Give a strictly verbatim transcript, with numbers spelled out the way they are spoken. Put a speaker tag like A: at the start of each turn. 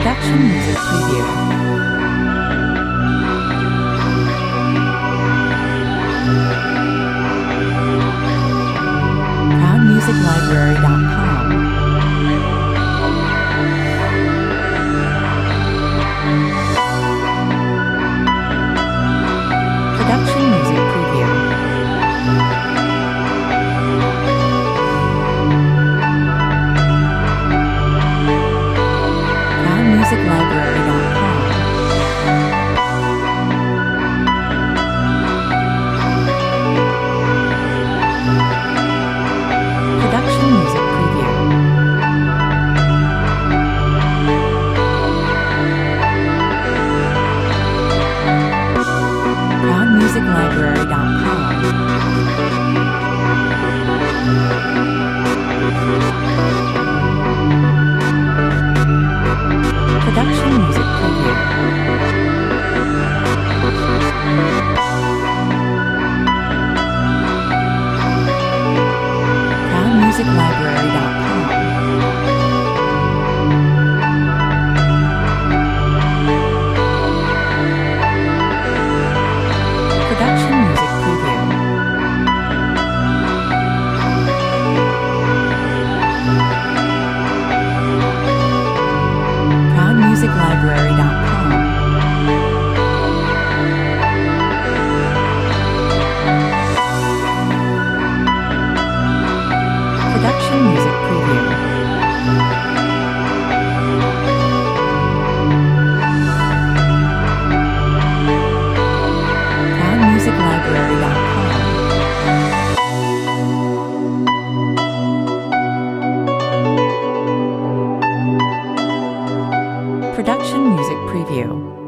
A: Production music preview. proud music library dot com. Production music preview. proud music library dot com. Production music preview. proud music library dot com. Production music preview. proud music library dot com. Production music preview. proud music library dot com. Production music preview. proud music library dot com. Production music preview.